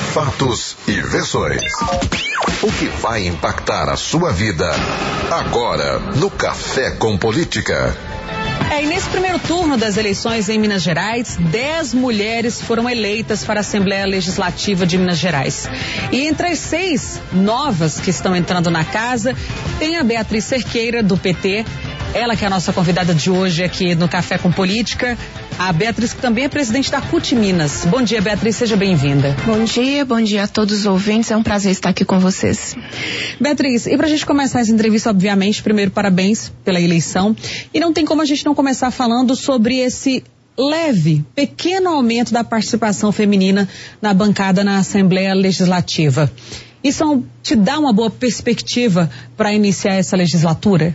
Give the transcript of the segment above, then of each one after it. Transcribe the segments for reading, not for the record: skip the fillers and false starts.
Fatos e versões. O que vai impactar a sua vida agora no Café com Política. E nesse primeiro turno das eleições em Minas Gerais, 10 mulheres foram eleitas para a Assembleia Legislativa de Minas Gerais. E entre as 6 novas que estão entrando na casa, tem a Beatriz Cerqueira, do PT. Ela que é a nossa convidada de hoje aqui no Café com Política. A Beatriz, que também é presidente da CUT Minas. Bom dia, Beatriz, seja bem-vinda. Bom dia a todos os ouvintes, é um prazer estar aqui com vocês. Beatriz, e pra gente começar essa entrevista, obviamente, primeiro parabéns pela eleição. E não tem como a gente não começar falando sobre esse pequeno aumento da participação feminina na bancada na Assembleia Legislativa. Isso te dá uma boa perspectiva para iniciar essa legislatura?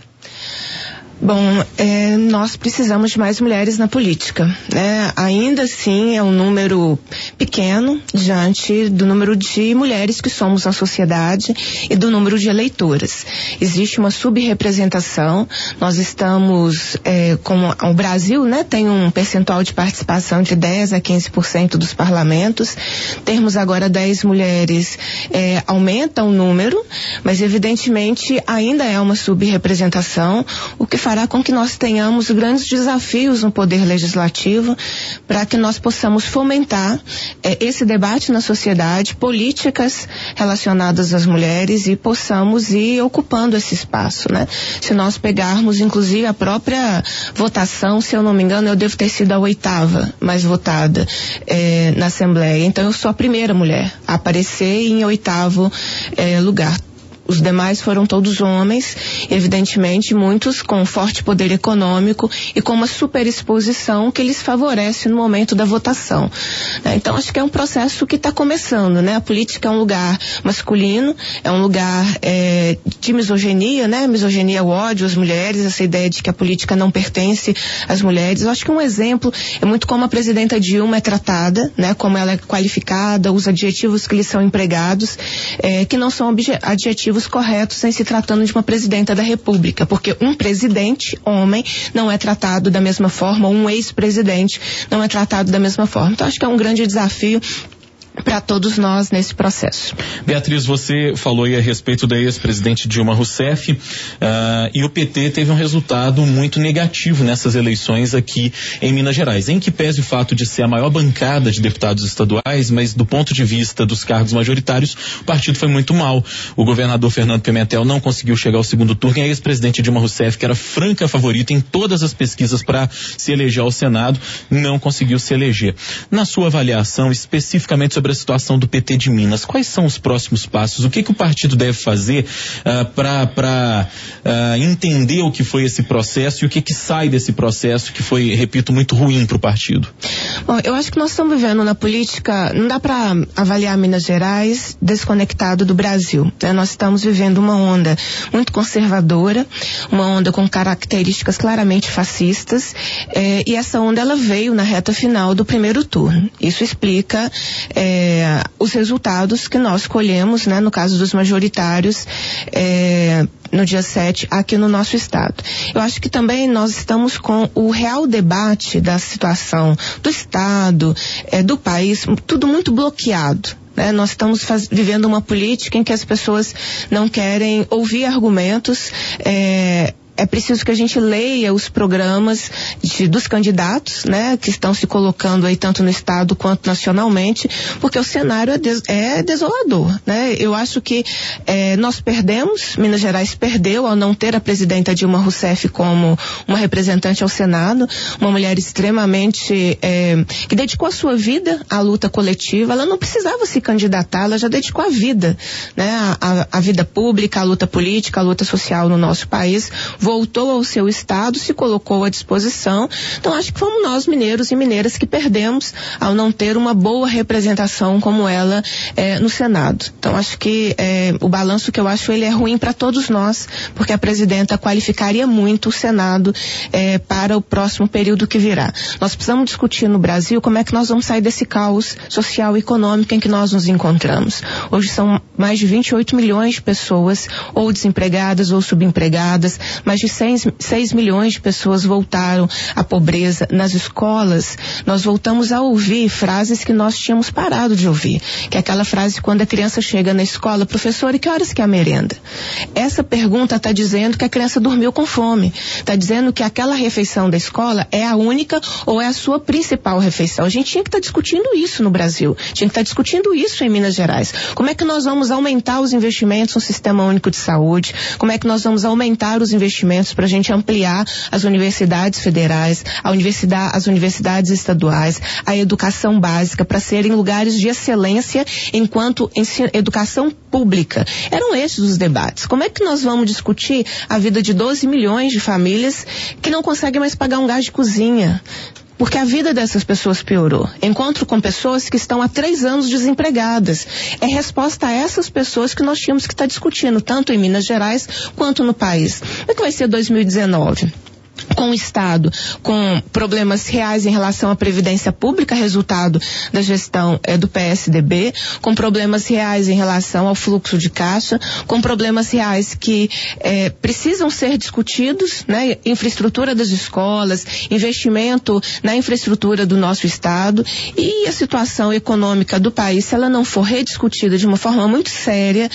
Bom, nós precisamos de mais mulheres na política, né? Ainda assim é um número pequeno diante do número de mulheres que somos na sociedade e do número de eleitoras. Existe uma subrepresentação, nós estamos, como o Brasil, né, tem um percentual de participação de 10 a 15% dos parlamentos. Termos agora 10 mulheres aumenta o número, mas evidentemente ainda é uma subrepresentação, o que fará com que nós tenhamos grandes desafios no poder legislativo para que nós possamos fomentar esse debate na sociedade, políticas relacionadas às mulheres e possamos ir ocupando esse espaço, né? Se nós pegarmos inclusive a própria votação, se eu não me engano, eu devo ter sido a 8ª mais votada na Assembleia, então eu sou a primeira mulher a aparecer em 8º lugar. Os demais foram todos homens, evidentemente muitos com forte poder econômico e com uma superexposição que lhes favorece no momento da votação. Então acho que é um processo que está começando, né? A política é um lugar masculino, é um lugar de misoginia, né? Misoginia, o ódio às mulheres, essa ideia de que a política não pertence às mulheres. Eu acho que um exemplo é muito como a presidenta Dilma é tratada, né? Como ela é qualificada, os adjetivos que lhe são empregados, que não são adjetivos corretos em se tratando de uma presidenta da República, porque um presidente, homem, não é tratado da mesma forma, um ex-presidente não é tratado da mesma forma. Então acho que é um grande desafio para todos nós nesse processo. Beatriz, você falou aí a respeito da ex-presidente Dilma Rousseff, e o PT teve um resultado muito negativo nessas eleições aqui em Minas Gerais, em que pese o fato de ser a maior bancada de deputados estaduais, mas do ponto de vista dos cargos majoritários, o partido foi muito mal. O governador Fernando Pimentel não conseguiu chegar ao segundo turno e a ex-presidente Dilma Rousseff, que era franca favorita em todas as pesquisas para se eleger ao Senado, não conseguiu se eleger. Na sua avaliação, especificamente sobre a situação do PT de Minas, quais são os próximos passos? O que o partido deve fazer para entender o que foi esse processo e o que sai desse processo que foi, repito, muito ruim para o partido? Bom, eu acho que nós estamos vivendo na política, não dá para avaliar Minas Gerais desconectado do Brasil, né? Nós estamos vivendo uma onda muito conservadora, uma onda com características claramente fascistas, e essa onda ela veio na reta final do primeiro turno. Isso explica os resultados que nós colhemos, né, no caso dos majoritários, no dia 7 aqui no nosso estado. Eu acho que também nós estamos com o real debate da situação do estado, do país, tudo muito bloqueado. Nós estamos vivendo uma política em que as pessoas não querem ouvir argumentos. É preciso que a gente leia os programas dos candidatos, né, que estão se colocando aí tanto no estado quanto nacionalmente, porque o cenário é desolador, né? Eu acho que nós perdemos, Minas Gerais perdeu ao não ter a presidenta Dilma Rousseff como uma representante ao Senado, uma mulher extremamente que dedicou a sua vida à luta coletiva. Ela não precisava se candidatar, ela já dedicou a vida, né, a vida pública, a luta política, a luta social no nosso país. Voltou ao seu estado, se colocou à disposição. Então acho que fomos nós, mineiros e mineiras, que perdemos ao não ter uma boa representação como ela no Senado. Então acho que o balanço que eu acho ele é ruim para todos nós, porque a presidenta qualificaria muito o Senado para o próximo período que virá. Nós precisamos discutir no Brasil como é que nós vamos sair desse caos social e econômico em que nós nos encontramos. Hoje são mais de 28 milhões de pessoas ou desempregadas ou subempregadas, mais mais de 6 milhões de pessoas voltaram à pobreza nas escolas, nós voltamos a ouvir frases que nós tínhamos parado de ouvir, que é aquela frase quando a criança chega na escola: professora, e que horas que é a merenda? Essa pergunta está dizendo que a criança dormiu com fome, está dizendo que aquela refeição da escola é a única ou é a sua principal refeição. A gente tinha que estar discutindo isso no Brasil, tinha que estar discutindo isso em Minas Gerais. Como é que nós vamos aumentar os investimentos no Sistema Único de Saúde? Como é que nós vamos aumentar os investimentos para a gente ampliar as universidades federais, as universidades estaduais, a educação básica, para serem lugares de excelência enquanto educação pública? Eram esses os debates. Como é que nós vamos discutir a vida de 12 milhões de famílias que não conseguem mais pagar um gás de cozinha? Porque a vida dessas pessoas piorou. Encontro com pessoas que estão há 3 anos desempregadas. É resposta a essas pessoas que nós tínhamos que estar discutindo, tanto em Minas Gerais quanto no país. Como é que vai ser 2019? Com o Estado, com problemas reais em relação à Previdência Pública, resultado da gestão do PSDB, com problemas reais em relação ao fluxo de caixa, com problemas reais que precisam ser discutidos, né? Infraestrutura das escolas, investimento na infraestrutura do nosso Estado, e a situação econômica do país, se ela não for rediscutida de uma forma muito séria,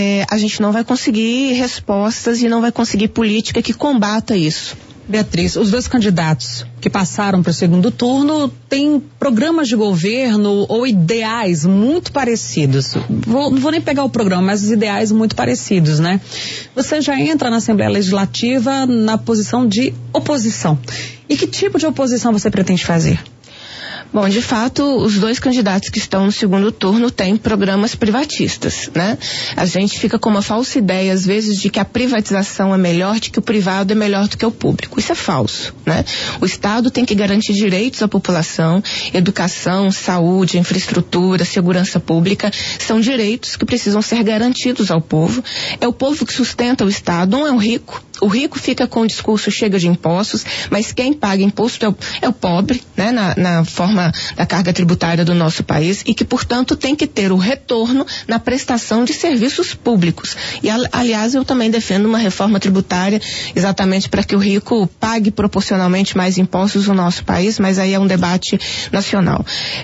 a gente não vai conseguir respostas e não vai conseguir política que combata isso. Beatriz, os dois candidatos que passaram para o segundo turno têm programas de governo ou ideais muito parecidos. Não vou nem pegar o programa, mas os ideais muito parecidos, né? Você já entra na Assembleia Legislativa na posição de oposição. E que tipo de oposição você pretende fazer? Bom, de fato, os dois candidatos que estão no segundo turno têm programas privatistas, né? A gente fica com uma falsa ideia, às vezes, de que a privatização é melhor, de que o privado é melhor do que o público. Isso é falso, né? O Estado tem que garantir direitos à população, educação, saúde, infraestrutura, segurança pública, são direitos que precisam ser garantidos ao povo. É o povo que sustenta o Estado, não é o rico. O rico fica com o discurso chega de impostos, mas quem paga imposto é o pobre, né? Na forma da carga tributária do nosso país, e que, portanto, tem que ter o retorno na prestação de serviços públicos. E, aliás, eu também defendo uma reforma tributária exatamente para que o rico pague proporcionalmente mais impostos no nosso país, mas aí é um debate nacional.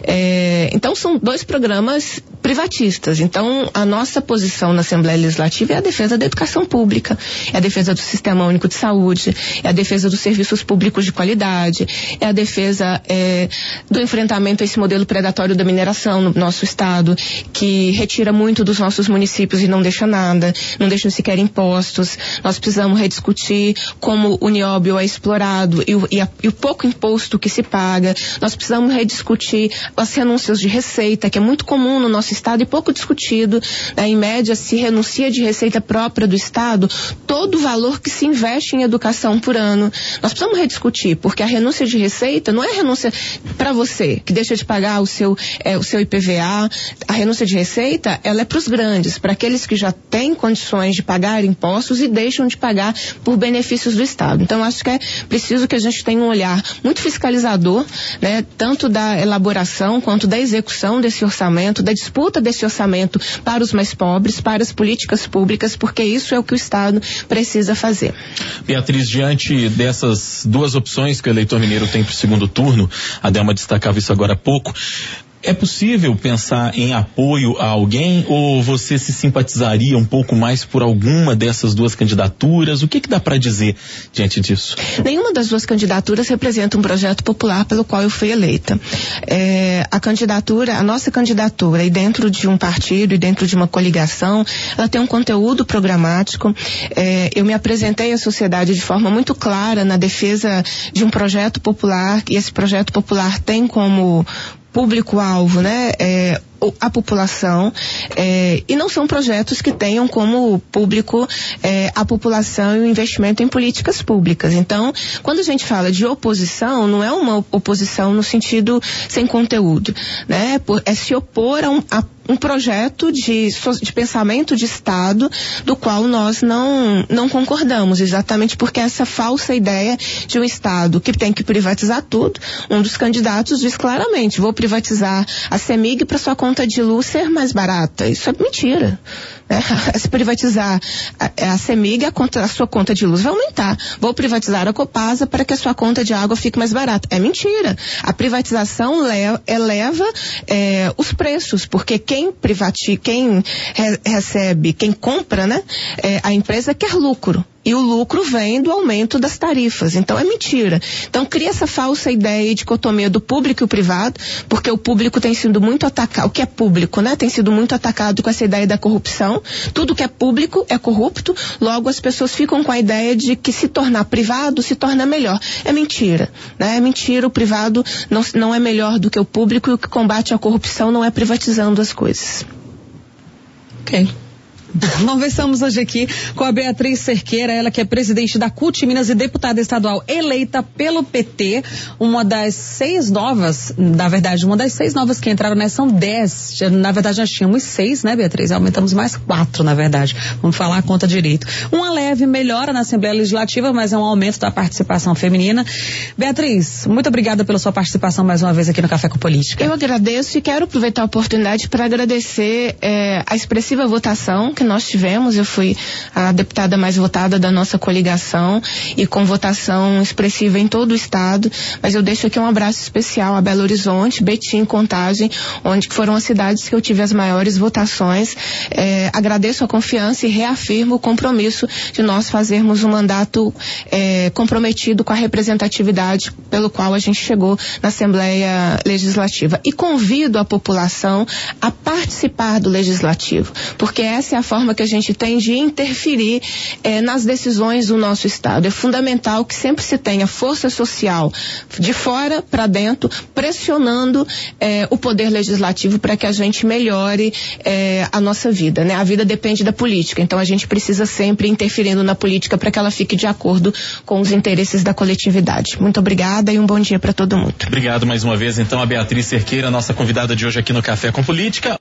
Então, são dois programas privatistas. Então, a nossa posição na Assembleia Legislativa é a defesa da educação pública, é a defesa do Sistema Único de Saúde, é a defesa dos serviços públicos de qualidade, é a defesa do enfrentamento a esse modelo predatório da mineração no nosso estado, que retira muito dos nossos municípios e não deixa nada, não deixa sequer impostos. Nós precisamos rediscutir como o nióbio é explorado e o pouco imposto que se paga. Nós precisamos rediscutir as renúncias de receita, que é muito comum no nosso estado e pouco discutido. Em média, se renuncia de receita própria do estado todo o valor que se investe em educação por ano. Nós precisamos rediscutir, porque a renúncia de receita não é renúncia para você, que deixa de pagar o seu IPVA. A renúncia de receita, ela é para os grandes, para aqueles que já têm condições de pagar impostos e deixam de pagar por benefícios do Estado. Então, acho que é preciso que a gente tenha um olhar muito fiscalizador, né, tanto da elaboração quanto da execução desse orçamento, da disputa desse orçamento para os mais pobres, para as políticas públicas, porque isso é o que o Estado precisa fazer. Beatriz, diante dessas duas opções que o eleitor mineiro tem para o segundo turno, a Delma destacava isso agora há pouco, é possível pensar em apoio a alguém, ou você se simpatizaria um pouco mais por alguma dessas duas candidaturas? O que dá para dizer diante disso? Nenhuma das duas candidaturas representa um projeto popular pelo qual eu fui eleita. A nossa candidatura, e dentro de um partido e dentro de uma coligação, ela tem um conteúdo programático. Eu me apresentei à sociedade de forma muito clara na defesa de um projeto popular, e esse projeto popular tem como público-alvo, né, a população, e não são projetos que tenham como público a população e o investimento em políticas públicas. Então, quando a gente fala de oposição, não é uma oposição no sentido sem conteúdo, né? É se opor um projeto de pensamento de Estado do qual nós não concordamos, exatamente porque essa falsa ideia de um Estado que tem que privatizar tudo. Um dos candidatos diz claramente: vou privatizar a CEMIG para sua conta de luz ser mais barata. Isso é mentira. Se privatizar a CEMIG, a sua conta de luz vai aumentar. Vou privatizar a Copasa para que a sua conta de água fique mais barata. É mentira. A privatização eleva os preços, porque quem recebe, quem compra, né? A empresa quer lucro. E o lucro vem do aumento das tarifas. Então é mentira. Então cria essa falsa ideia e dicotomia do público e o privado, porque o público tem sido muito atacado, o que é público, né? Tem sido muito atacado com essa ideia da corrupção. Tudo que é público é corrupto, logo as pessoas ficam com a ideia de que se tornar privado se torna melhor. É mentira, né? É mentira, o privado não é melhor do que o público, e o que combate a corrupção não é privatizando as coisas. Ok. Conversamos hoje aqui com a Beatriz Cerqueira, ela que é presidente da CUT Minas e deputada estadual eleita pelo PT, uma das 6 novas que entraram, né? São 10, na verdade nós tínhamos 6, né, Beatriz? Aumentamos mais 4, na verdade, vamos falar a conta direito. Uma leve melhora na Assembleia Legislativa, mas é um aumento da participação feminina. Beatriz, muito obrigada pela sua participação mais uma vez aqui no Café com Política. Eu agradeço e quero aproveitar a oportunidade para agradecer a expressiva votação que nós tivemos. Eu fui a deputada mais votada da nossa coligação e com votação expressiva em todo o estado, mas eu deixo aqui um abraço especial a Belo Horizonte, Betim, Contagem, onde foram as cidades que eu tive as maiores votações. Agradeço a confiança e reafirmo o compromisso de nós fazermos um mandato comprometido com a representatividade pelo qual a gente chegou na Assembleia Legislativa. E convido a população a participar do Legislativo, porque essa é a forma que a gente tem de interferir nas decisões do nosso Estado. É fundamental que sempre se tenha força social de fora para dentro, pressionando o poder legislativo para que a gente melhore a nossa vida, né? A vida depende da política, então a gente precisa sempre interferindo na política para que ela fique de acordo com os interesses da coletividade. Muito obrigada e um bom dia para todo mundo. Obrigado mais uma vez, então, a Beatriz Cerqueira, nossa convidada de hoje aqui no Café com Política.